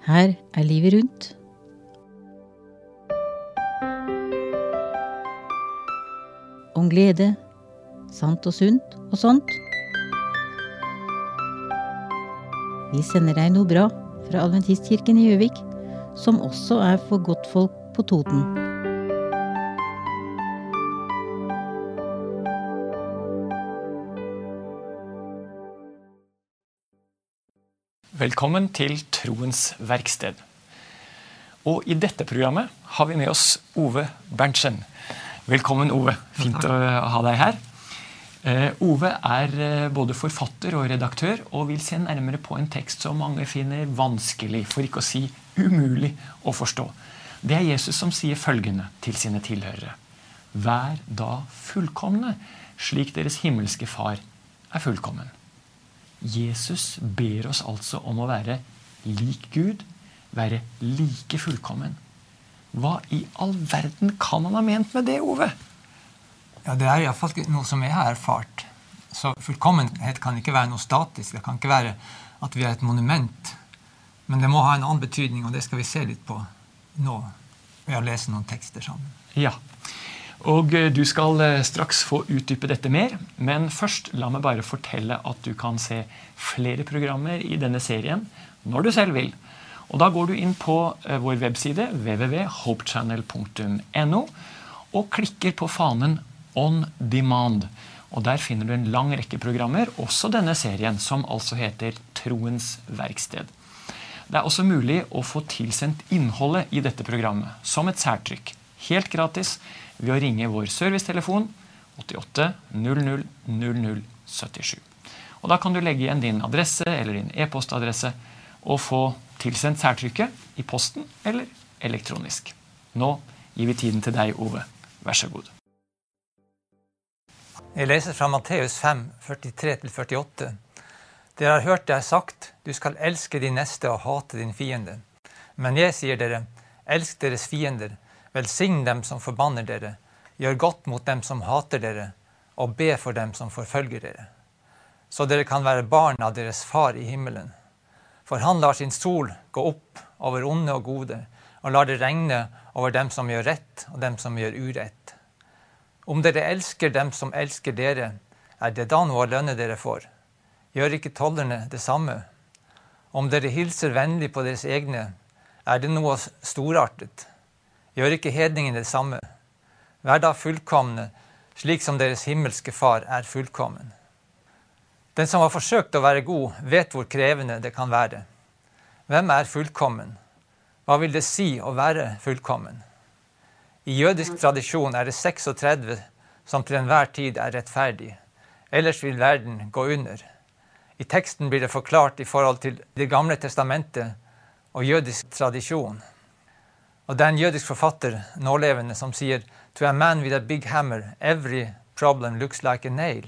Her livet rundt. Om glede, sant og sunt og sånt. Vi sender deg noe bra fra Adventistkirken i Gjøvik, som også for godtfolk på Toten. Velkommen til Troens verksted. Og i dette programmet har vi med oss Ove Berntsen. Velkommen, Ove. Fint å ha deg her. Ove både forfatter og redaktør, og vil se nærmere på en tekst som mange finner vanskelig, for ikke å si umulig å forstå. Det Jesus som sier følgende til sine tilhørere. Vær da fullkomne, slik deres himmelske far fullkommen. Jesus ber oss altså om å være lik Gud, være like fullkommen. Hva i all verden kan han ha ment med det, Ove? Ja, det I hvert fall noe som jeg har erfart. Så fullkommenhet kan ikke være noe statisk. Det kan ikke være at vi et monument. Men det må ha en annen betydning, og det skal vi se litt på nå ved å lese noen tekster sammen. Ja, og du skal straks få utdype dette mer, men først la meg bare fortelle at du kan se flere programmer i denne serien når du selv vil. Og da går du inn på vår webside www.hopechannel.no og klikker på fanen On Demand. Og der finner du en lang rekke programmer, også denne serien, som altså heter Troens verksted. Det også mulig å få tilsendt innholdet i dette programmet, som et særtrykk, helt gratis, ved å ringe vår servicetelefon 88 00 00 77. Og da kan du legge igjen din adresse eller din e-postadresse og få tilsendt særtrykket i posten eller elektronisk. Nå gir vi tiden til deg, Ove. Vær så god. Jeg leser fra Matteus 5, 43-48. Dere har hørt det sagt, du skal elske din neste og hate din fiende. Men jeg sier dere, elsk deres fiender, velsign dem som forbanner dere, gjør godt mot dem som hater dere, og be for dem som forfølger dere. Så dere kan være barn av deres far i himmelen. For han lar sin sol gå opp over onde og gode, og lar det regne over dem som gjør rett og dem som gjør urett. Om dere elsker dem som elsker dere, det da noe å lønne dere for. Gjør ikke tollerne det samme? Om dere hilser vennlig på deres egne, det noe storartet? Gjør ikke hedningen det samme? Vær da fullkomne, slik som deres himmelske far fullkommen. Den som har forsøkt å være god, vet hvor krevende det kan være. Hvem fullkommen? Hva vil det si å være fullkommen? I jødisk tradisjon det 36 som til enhver tid rettferdig. Ellers vil verden gå under. I teksten blir det forklart i forhold til Det gamle testamentet og jødisk tradisjon. Og det en jødisk forfatter, nålevende, som sier «To a man with a big hammer, every problem looks like a nail».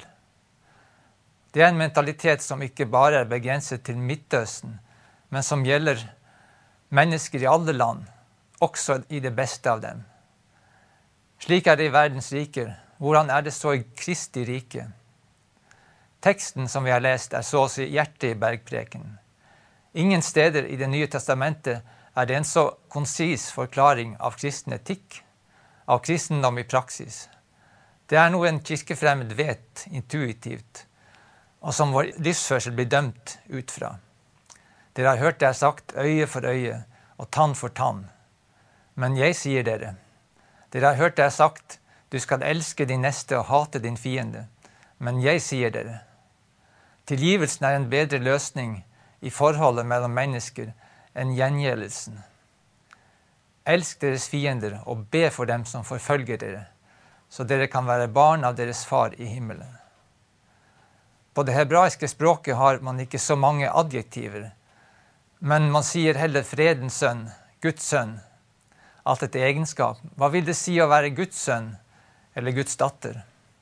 Det en mentalitet som ikke bare begrenset til Midtøsten, men som gjelder mennesker i alle land, også i det beste av dem. Slik det i verdens riker. Hvordan det så i Kristi rike? Teksten som vi har lest så å si hjertet i bergpreken. Ingen steder i Det nye testamentet det en så konsis forklaring av kristen etikk, av kristendom i praksis. Det noe en kirkefremmed vet intuitivt, og som vår livsførsel blir dømt ut fra. Dere har hørt det sagt øye for øye og tann for tann. Men jeg sier dere, dere har hørt det sagt, du skal elske din neste og hate din fiende. Men jeg sier dere, tilgivelsen en bedre løsning i forholdet mellom mennesker enn gjengjeldelsen. Elsk deres fiender og be for dem som forfølger dere, så dere kan være barn av deres far i himmelen. På det hebraiske språket har man ikke så mange adjektiver, men man sier heller fredens sønn, Guds sønn, alt etter egenskap. Hva vil det si å være Guds sønn eller Guds datter?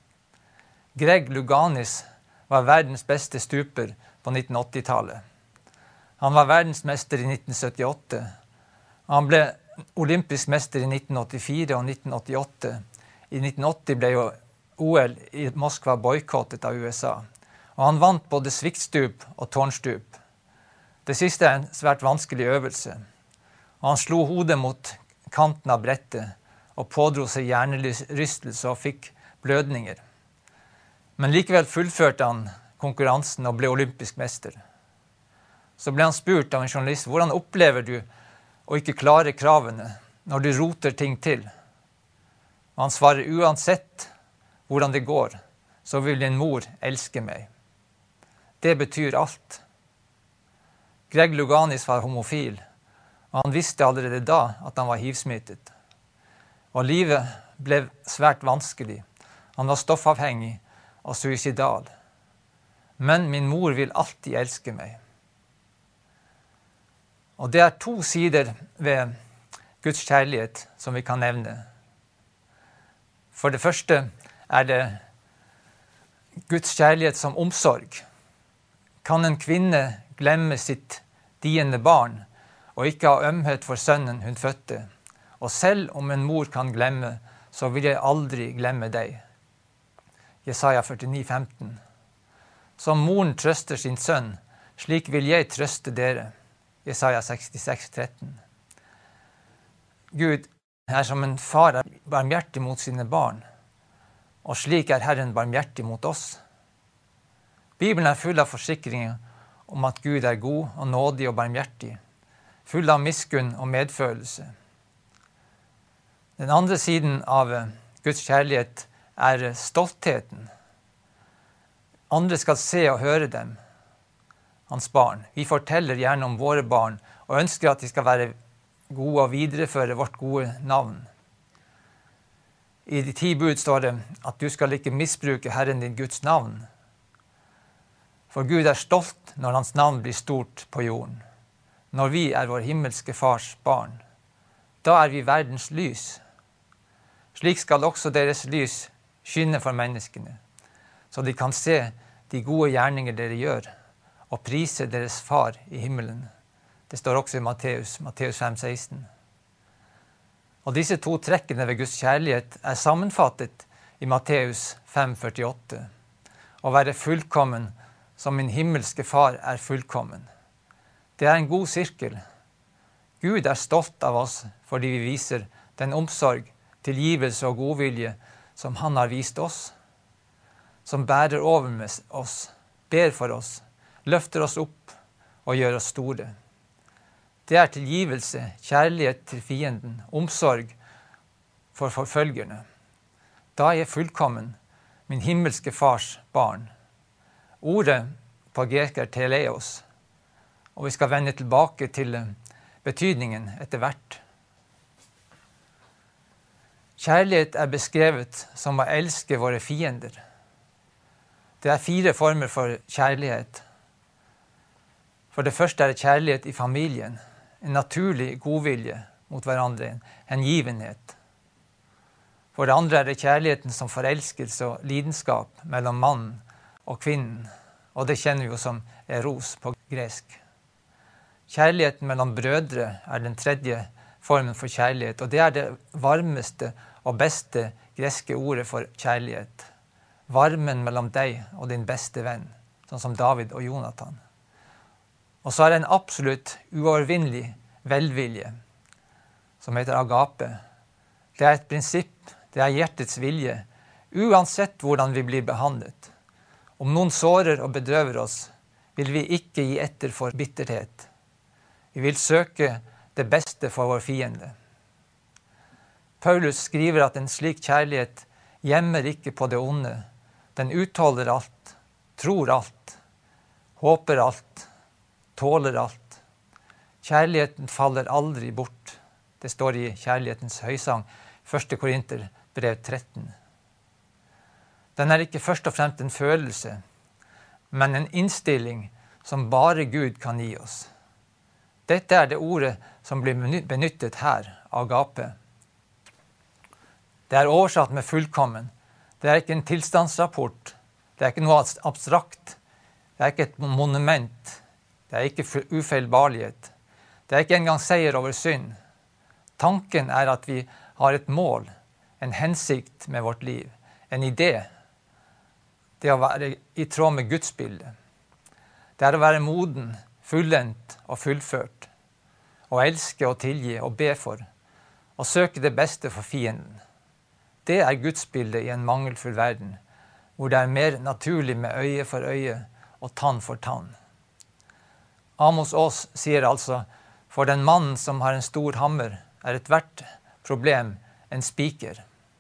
Greg Louganis var verdens beste stuper på 1980-tallet. Han var verdensmester i 1978. Han ble olympisk mester i 1984 og 1988. I 1980 ble jo OL i Moskva boykottet av USA. Og han vant både sviktstup og tårnstup. Det siste er en svært vanskelig øvelse. Og han slo hodet mot kanten av brettet og pådro seg hjernerystelse og fikk blødninger. Men likevel fullførte han konkurransen og ble olympisk mester. Så ble han spurt av en journalist, hvordan opplever du å ikke klare kravene når du roter ting til? Og han svarer, uansett hvordan det går, så vil din mor elske meg. Det betyr alt. Greg Louganis var homofil, og han visste allerede da at han var HIV-smittet. Og livet ble svært vanskelig. Han var stoffavhengig og suicidal. Men min mor vil alltid elske meg. Og det er 2 sider ved Guds kjærlighet som vi kan nevne. For det første er det Guds kjærlighet som omsorg. Kan en kvinne glemme sitt diende barn og ikke ha ømhet for sønnen hun fødte? Og selv om en mor kan glemme, så vil jeg aldri glemme deg. Jesaja 49, 15. Som moren trøster sin sønn, slik vil jeg trøste dere. Jesaja 66, 13. Gud er som en far er barmhjertig mot sine barn, og slik er Herren barmhjertig mot oss. Bibelen er full av forsikringer om at Gud er god og nådig og barmhjertig, full av miskunn og medfølelse. Den andre siden av Guds kjærlighet er stoltheten. Andre skal se og høre dem, hans barn. Vi forteller gjerne om våre barn og ønsker at de skal være gode og videreføre vårt gode navn. I de 10 bud står det at du skal ikke misbruke Herren din Guds navn. For Gud er stolt når hans navn blir stort på jorden. Når vi er vår himmelske fars barn, da er vi verdens lys. Slik skal også deres lys skinne for menneskene, så de kan se de gode gjerninger dere gjør, og prise deres far i himmelen. Det står også i Matteus 5,16. Og disse 2 trekkene ved Guds kjærlighet er sammenfattet i Matteus 5,48. Å være fullkommen som min himmelske far er fullkommen. Det er en god sirkel. Gud er stolt av oss fordi vi viser den omsorg, tilgivelse og godvilje som han har vist oss, som bærer over med oss, ber for oss, løfter oss opp og gjør oss store. Det er tilgivelse, kjærlighet til fienden, omsorg for forfølgerne. Da er jeg fullkommen, min himmelske fars barn. Ordet på gresk er teleios, og vi skal vende tilbake til betydningen etter hvert. Kjærlighet er beskrevet som å elske våre fiender. Det er 4 former for kjærlighet. For det første er det kjærlighet i familien, en naturlig godvilje mot hverandre, en hengivenhet. For det andre er det kjærligheten som forelskelse og lidenskap mellom mannen og kvinnen, og det kjenner vi jo som eros på gresk. Kjærligheten mellom brødre er den tredje formen for kjærlighet, og det er det varmeste og beste greske ordet for kjærlighet. Varmen mellom deg og din beste venn, sånn som David og Jonathan. Og så er det en absolutt uovervinnelig velvilje, som heter agape. Det er et prinsipp, det er hjertets vilje, uansett hvordan vi blir behandlet. Om noen sårer og bedrøver oss, vil vi ikke gi etter for bitterhet. Vi vil søke det beste for vår fiende. Paulus skriver at en slik kjærlighet gjemmer ikke på det onde. Den utholder alt, tror alt, håper alt, tåler alt. Kjærligheten faller aldri bort. Det står i Kjærlighetens høysang, 1. Korinter, brev 13. Den er ikke først og fremst en følelse, men en innstilling som bare Gud kan gi oss. Dette er det ordet som blir benyttet her, agape. Det er oversatt med fullkommen. Det er ikke en tilstandsrapport. Det er ikke noe abstrakt. Det er ikke et monument. Det er ikke ufeilbarlighet. Det er ikke engang seier over synd. Tanken er at vi har et mål, en hensikt med vårt liv, en idé. Det å være i tråd med Guds bilde. Det er å være moden, fullendt og fullført, å elske og tilgi og be for, og søke det beste for fienden. Det er gudsbildet i en mangelfull verden, hvor det er mer naturlig med øye for øye og tann for tann. Amos Aas sier altså, for den mannen som har en stor hammer, er ethvert problem en spiker.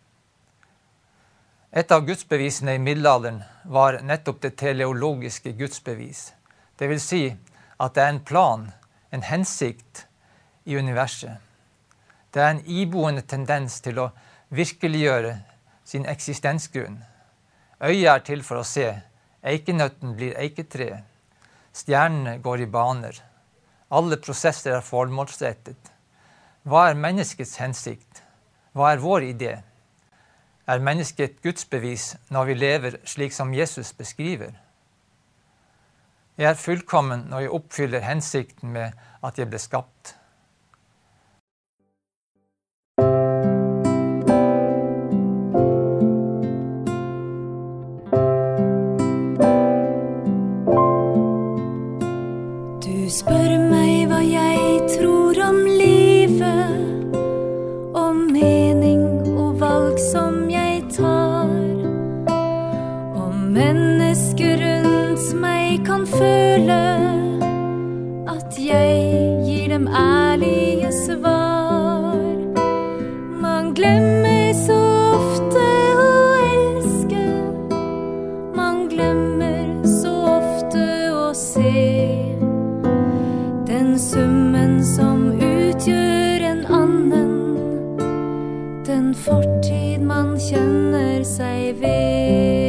Et av gudsbevisene i middelalderen var nettopp det teleologiske gudsbevis. Det vil si at det er en plan, en hensikt i universet. Det er en iboende tendens til å virkeliggjøre sin eksistensgrunn. Øyet er til for å se, eikenøtten blir eiketre, stjernene går i baner. Alle prosesser er formålsrettet. Hva er menneskets hensikt? Hva er vår idé? Er mennesket et gudsbevis når vi lever slik som Jesus beskriver? Jeg er fullkommen når jeg oppfyller hensikten med at jeg ble skapt. Du spør meg hva jeg tror om livet, om mening og valg som jeg tar, om mennesker rundt meg kan føle at jeg gir dem ærlige svar. Man glemmer så ofte å elske, man glemmer så ofte å se den summen som utgjør en annen, den fortid man kjenner seg ved.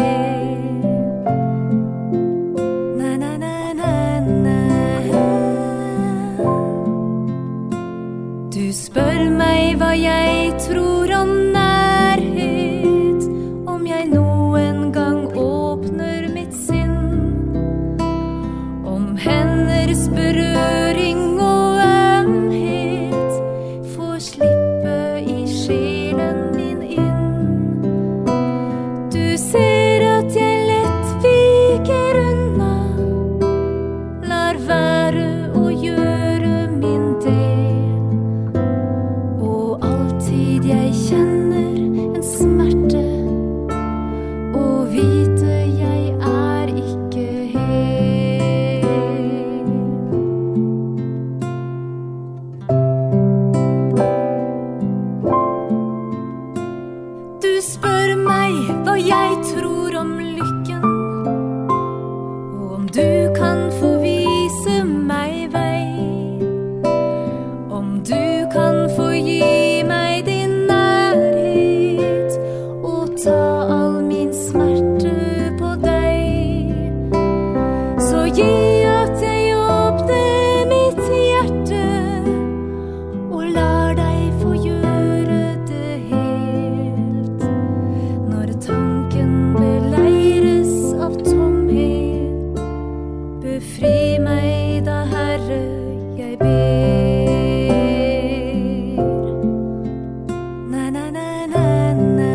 Na, na, na, na, na. Du spør meg hva jeg tror om nærhet, om jeg noen gang åpner mitt sinn, om henders berøring og ømhet får slippe i sjelen min inn. Du ser at jeg lett viker unna, lar være å gjøre min del, og alltid jeg kjenner en smerte, og vite jeg er ikke hel. Du spør meg hva jeg tror om lykken, og om du kan få vise meg vei, om du kan få gi meg din nærhet, og ta all min smerte på deg. Så gi at jeg åpner mitt hjerte, og lar deg få gjøre det helt. Når tanken beleires av tomhet, befri meg da, Herre, jeg ber. Na, na, na, na, na.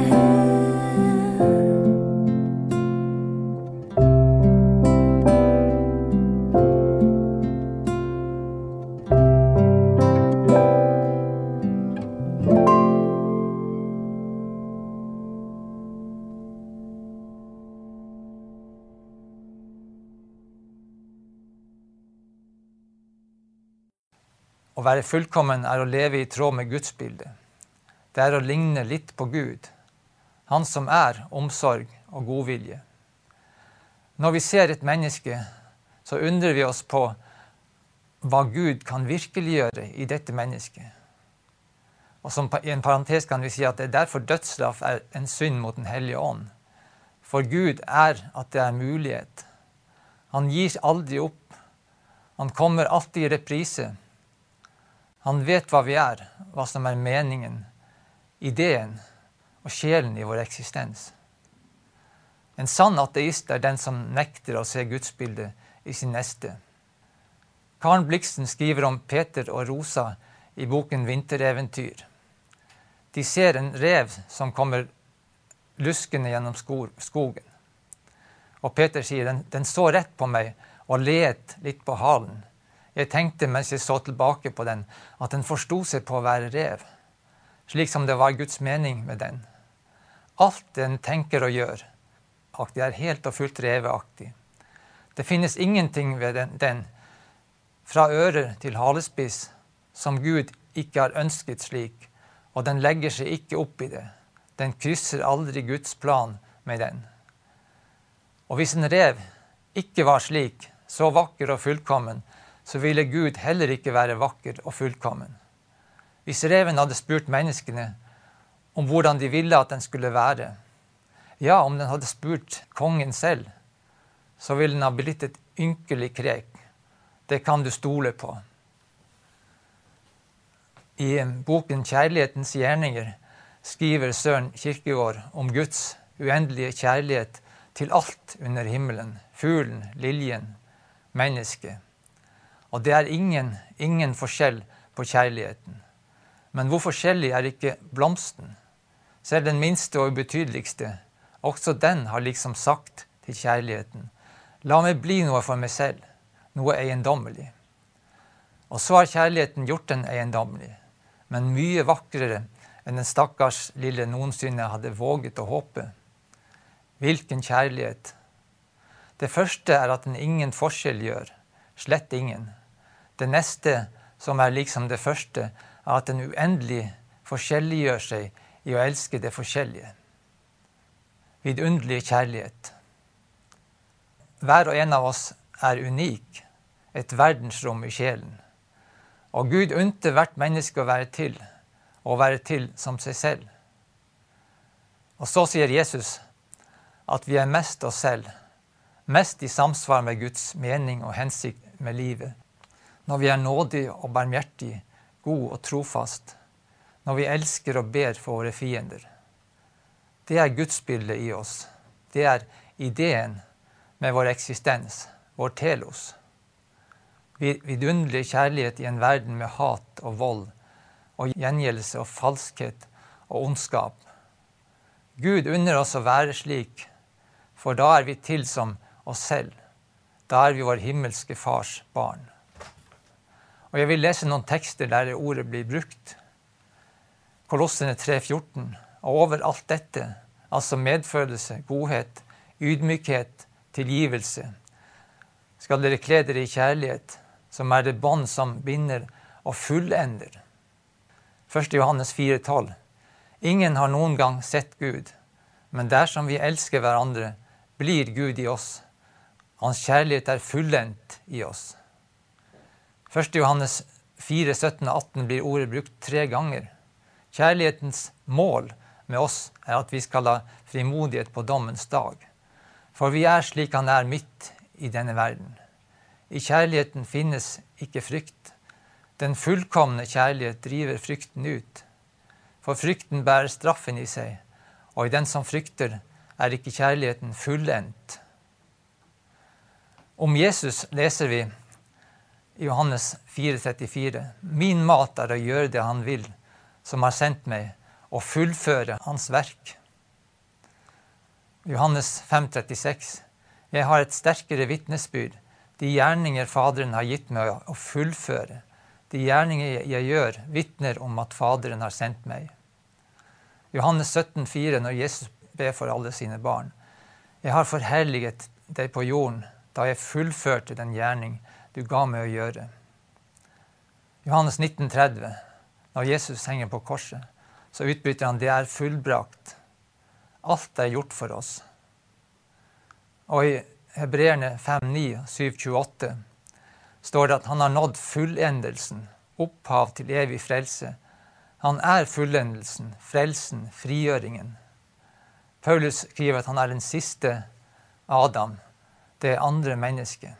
Å være fullkommen er å leve i tråd med Guds bilde. Det er å ligne litt på Gud, han som er omsorg og godvilje. Når vi ser et menneske, så undrer vi oss på hva Gud kan virkeliggjøre i dette mennesket. Og som i en parentes kan vi si at det er derfor dødsstraff er en synd mot den hellige ånd. For Gud er at det er mulighet. Han gir aldri opp. Han kommer alltid i reprise. Han vet hva vi er, hva som er meningen, ideen og sjelen i vår eksistens. En sann ateist er den som nekter å se gudsbildet i sin neste. Karen Blixen skriver om Peter og Rosa i boken Vintereventyr. De ser en rev som kommer luskende gjennom skogen. Og Peter sier, den så rett på meg og let litt på halen. Jeg tenkte mens jeg så tilbake på den, at den forstod seg på å være rev, slik som det var Guds mening med den. Alt den tenker og gjør, det er helt og fullt reveaktig. Det finnes ingenting ved den, fra øre til halespiss, som Gud ikke har ønsket slik, og den legger seg ikke opp i det. Den krysser aldri Guds plan med den. Og hvis en rev ikke var slik, så vakker og fullkommen, så ville Gud heller ikke være vakker og fullkommen. Hvis reven hadde spurt menneskene om hvordan de ville at den skulle være, ja, om den hadde spurt kongen selv, så ville den ha blitt et ynkelig krek. Det kan du stole på. I boken Kjærlighetens gjerninger skriver Søren Kierkegaard om Guds uendelige kjærlighet til alt under himmelen, fuglen, liljen, mennesket. Og det er ingen forskjell på kjærligheten. Men hvor forskjellig er ikke blomsten? Selv den minste og ubetydeligste, også den har liksom sagt til kjærligheten: la meg bli noe for meg selv, noe eiendommelig. Og så har kjærligheten gjort den eiendommelig, men mye vakrere enn den stakkars lille noensinne hadde våget å håpe. Hvilken kjærlighet! Det første er at den ingen forskjell gjør, slett ingen. Det neste, som er liksom det første, er at den uendelig forskjelliggjør seg i å elske det forskjellige. Vidunderlig kjærlighet. Hver og en av oss er unik, et verdensrom i sjelen. Og Gud unte hvert menneske å være til, og være til som seg selv. Og så sier Jesus at vi er mest oss selv, mest i samsvar med Guds mening og hensikt med livet, når vi er nådige og barmhjertige, god og trofast, når vi elsker og ber for våre fiender. Det er Guds bilde i oss. Det er ideen med vår eksistens, vår telos. Vidunderlig kjærlighet i en verden med hat og vold, og gjengjeldelse og falskhet og ondskap. Gud unner oss å være slik, for da er vi til som oss selv. Da er vi vår himmelske fars barn. Og jeg vil lese noen tekster der ordet blir brukt. Kolossene 3,14. Og over alt dette, altså medfølelse, godhet, ydmykhet, tilgivelse, skal dere kle dere i kjærlighet, som er det bånd som binder og fullender. 1. Johannes 4,12. Ingen har noen gang sett Gud, men dersom vi elsker hverandre, blir Gud i oss. Hans kjærlighet er fullendt i oss. 1. Johannes 4, 17 og 18 blir ordet brukt 3 ganger. Kjærlighetens mål med oss er at vi skal ha frimodighet på dommens dag. For vi er slik han er midt i denne verden. I kjærligheten finnes ikke frykt. Den fullkomne kjærlighet driver frykten ut. For frykten bærer straffen i seg, og i den som frykter er ikke kjærligheten fullendt. Om Jesus leser vi i Johannes 4,34. Min mat er å gjøre det han vil, som har sendt meg, og fullføre hans verk. Johannes 5,36. Jeg har et sterkere vitnesbyrd. De gjerninger Faderen har gitt meg å fullføre. De gjerninger jeg gjør, vitner om at Faderen har sendt meg. Johannes 17,4, når Jesus ber for alle sine barn. Jeg har forherliget deg på jorden, da jeg fullførte den gjerning du ga meg å gjøre. Johannes 19,30. Når Jesus henger på korset, så utbryter han: det er fullbrakt. Alt er gjort for oss. Og i Hebreerne 5,9, 7,28 står det at han har nådd fullendelsen, opphav til evig frelse. Han er fullendelsen, frelsen, frigjøringen. Paulus skriver at han er den siste Adam, det andre mennesket.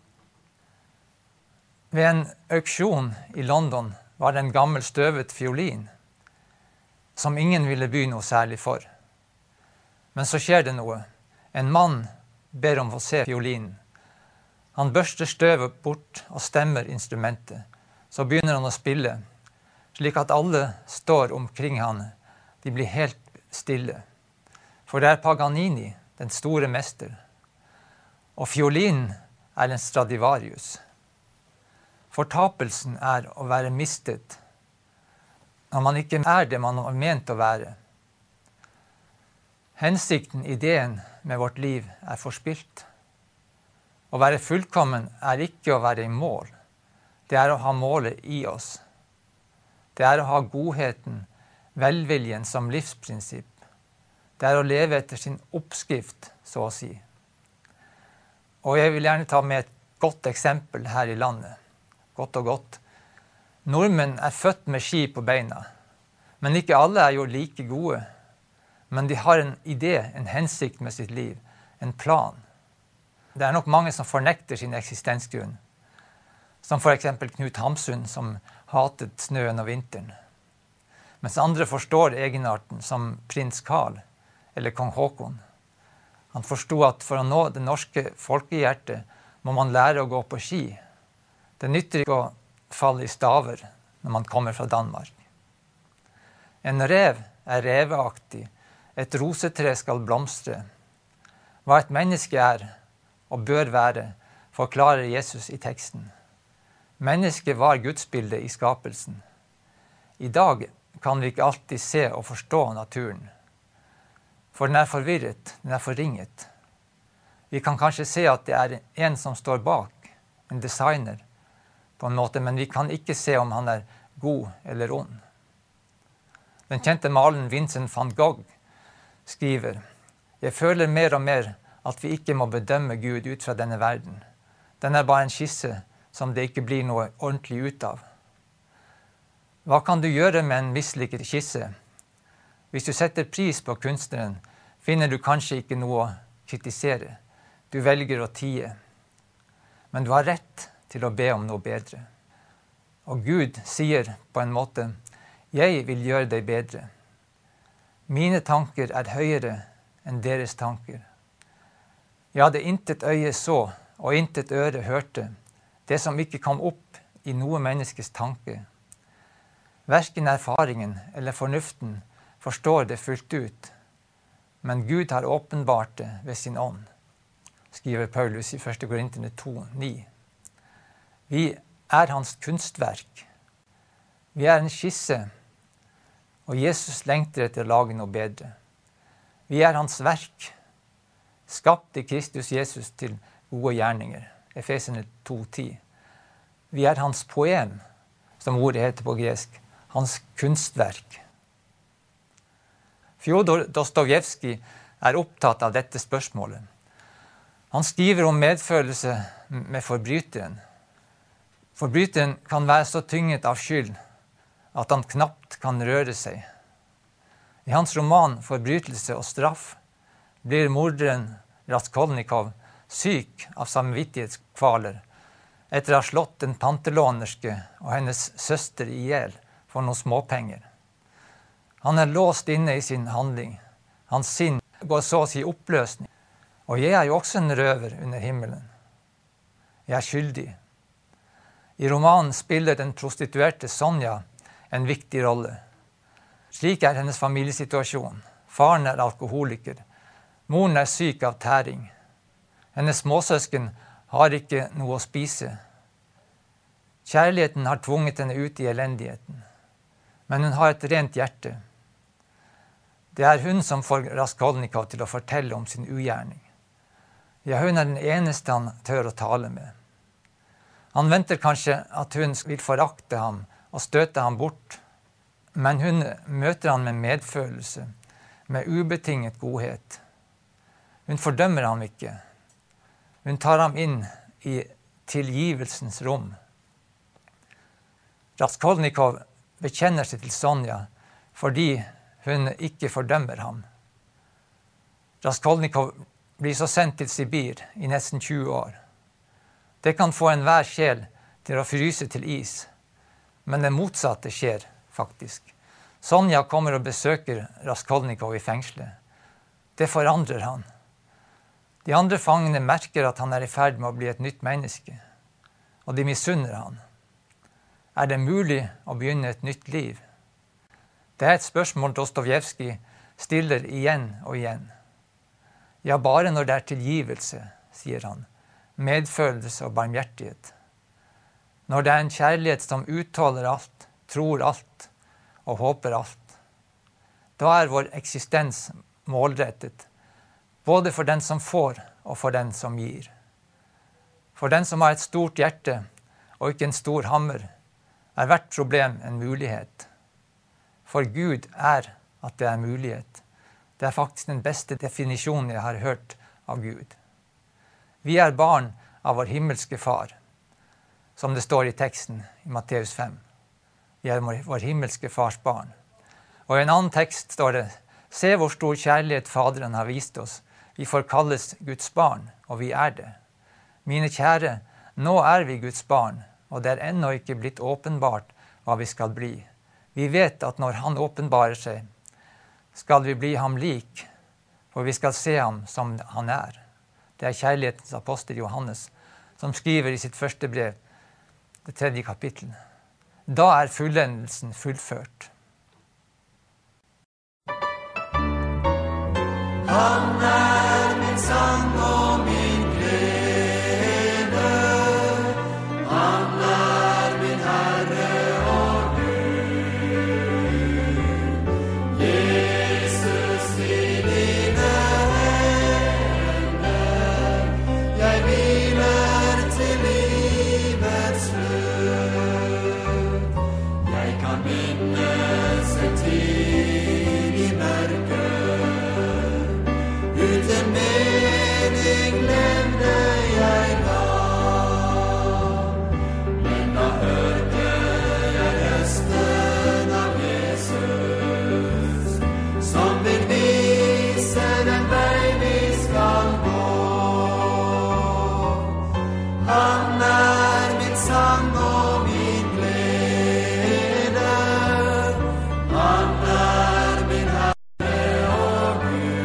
Ved en auksjon i London var det en gammel støvet fiolin, som ingen ville by noe særlig for. Men så skjer det noe. En mann ber om å se fiolinen. Han børster støvet bort og stemmer instrumentet. Så begynner han å spille, slik at alle står omkring han. De blir helt stille. For det er Paganini, den store mester. Og fiolinen er en Stradivarius. Fortapelsen er å være mistet når man ikke er det man har ment å være. Hensikten, ideen med vårt liv er forspilt. Å være fullkommen er ikke å være i mål. Det er å ha målet i oss. Det er å ha godheten, velviljen som livsprinsipp. Det er å leve etter sin oppskrift, så å si. Og jeg vil gjerne ta med et godt eksempel her i landet. Godt og godt. Nordmenn er født med ski på beina. Men ikke alle er jo like gode. Men de har en idé, en hensikt med sitt liv, en plan. Det er nok mange som fornekter sin eksistensgrunn. Som for eksempel Knut Hamsun, som hatet snøen og vinteren. Mens andre forstår egenarten, som prins Karl eller kong Håkon. Han forstod at for å nå det norske folkehjertet må man lære å gå på ski. Det nytter ikke å falle i staver når man kommer fra Danmark. En rev er reveaktig, et rosetre skal blomstre. Hva et menneske er og bør være, forklarer Jesus i teksten. Mennesket var gudsbildet i skapelsen. I dag kan vi ikke alltid se og forstå naturen. For den er forvirret, den er forringet. Vi kan kanskje se at det er en som står bak, en designer, på en måte, men vi kan ikke se om han er god eller ond. Den kjente maleren Vincent van Gogh skriver: «Jeg føler mer og mer at vi ikke må bedømme Gud ut fra denne verden. Den er bare en skisse som det ikke blir noe ordentlig ut av.» Hva kan du gjøre med en mislykket skisse? Hvis du setter pris på kunstneren, finner du kanskje ikke noe å kritisere. Du velger å tie. Men du har rett til å be om noe bedre. Og Gud sier på en måte: «Jeg vil gjøre deg bedre. Mine tanker er høyere enn deres tanker. Ja, det intet øye så, og intet øre hørte, det som ikke kom opp i noe menneskes tanke. Hverken erfaringen eller fornuften forstår det fullt ut, men Gud har åpenbart det ved sin ånd», skriver Paulus i 1. Korinterne 2:9. Vi er hans kunstverk. Vi er en skisse, og Jesus lengter etter å lage noe bedre. Vi er hans verk, skapt i Kristus Jesus til gode gjerninger. Efeserne 2:10. Vi er hans poem, som ordet heter på gresk, hans kunstverk. Fjodor Dostojevskij er opptatt av dette spørsmålet. Han skriver om medfølelse med forbryteren. Forbryteren kan være så tynget av skyld at han knapt kan røre seg. I hans roman «Forbrytelse og straff» blir morderen Raskolnikov syk av samvittighetskvaler etter å ha slått en pantelånerske og hennes søster i hjel for noen småpenger. Han er låst inne i sin handling. Hans sinn går så å si oppløsning. Og jeg er jo også en røver under himmelen. Jeg er skyldig. I romanen spiller den prostituerte Sonja en viktig rolle. Slik er hennes familiesituasjon. Faren er alkoholiker. Moren er syk av tæring. Hennes småsøsken har ikke noe å spise. Kjærligheten har tvunget henne ut i elendigheten. Men hun har et rent hjerte. Det er hun som får Raskolnikov til å fortelle om sin ugjerning. Ja, hun er den eneste han tør å tale med. Han venter kanskje at hun vil forakte ham og støte ham bort, men hun møter han med medfølelse, med ubetinget godhet. Hun fordømmer ham ikke. Hun tar ham inn i tilgivelsens rom. Raskolnikov bekjenner seg til Sonja fordi hun ikke fordømmer ham. Raskolnikov blir så sendt til Sibir i nesten 20 år. Det kan få enhver sjel til å fryse til is, men det motsatte skjer faktisk. Sonja kommer og besøker Raskolnikov i fengslet. Det forandrer han. De andre fangene merker at han er i ferd med å bli et nytt menneske, og de misunner han. Er det mulig å begynne et nytt liv? Det er et spørsmål Dostojevskij stiller igjen og igjen. Ja, bare når det er tilgivelse, sier han. medfølelse og barmhjertighet. Når det en kjærlighet som uttåler alt, tror alt og håper alt, da vår eksistens målrettet, både for den som får og for den som gir. For den som har et stort hjerte og ikke en stor hammer, hvert problem en mulighet. For Gud at det mulighet. Det faktisk den beste definisjonen jeg har hørt av Gud. Vi barn av vår himmelske far, som det står i teksten i Matteus 5. Vi vår himmelske fars barn. Og i en annen tekst står det, se hvor stor kjærlighet Faderen har vist oss. Vi får kalles Guds barn, og vi det. Mine kjære, nå vi Guds barn, og det ennå ikke blitt åpenbart hva vi skal bli. Vi vet at når han åpenbarer seg, skal vi bli ham lik, for vi skal se ham som han Det kjærlighetens apostel Johannes, som skriver i sitt første brev, det 3. kapittel. Da fullendelsen fullført. Han min sang og min glede. Han min Herre og Gud. Jesus i dine hender. Jeg hviler til livets slutt. Jeg kan minnes en tid i mørket. Uten mening levde jeg da. Men da hørte jeg røsten av Jesus, som vil vise den vei vi skal gå. Han min sang og min glede. Han min Herre og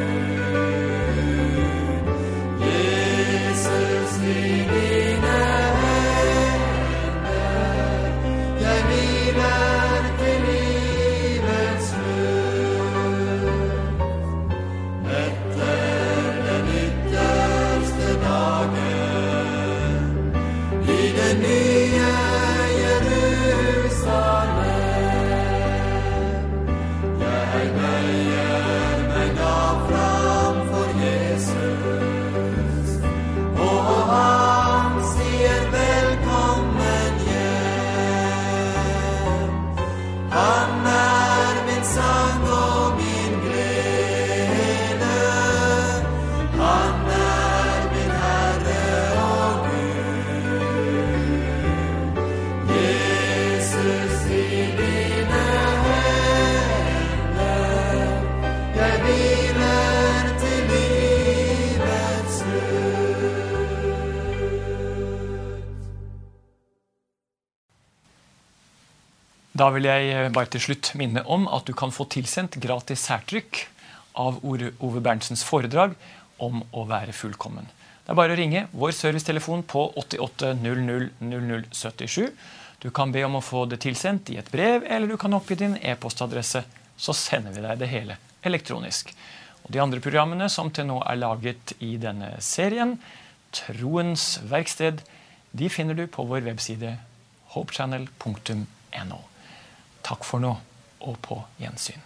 Da vil jeg bare til slutt minne om at du kan få tilsendt gratis særtrykk av Ove Berntsens foredrag om å være fullkommen. Det bare å ringe vår servicetelefon på 88 00 0077. Du kan be om å få det tilsendt i et brev, eller du kan oppgi din e-postadresse, så sender vi deg det hele elektronisk. Og de andre programmene som til nå laget i denne serien, Troens verksted, de finner du på vår webside hopechannel.no. Takk for nå, og på gjensyn.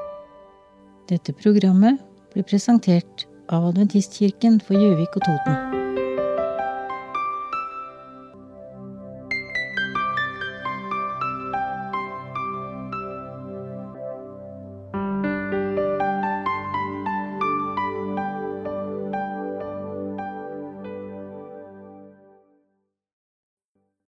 Dette programmet ble presentert av Adventistkirken for Gjøvik og Toten.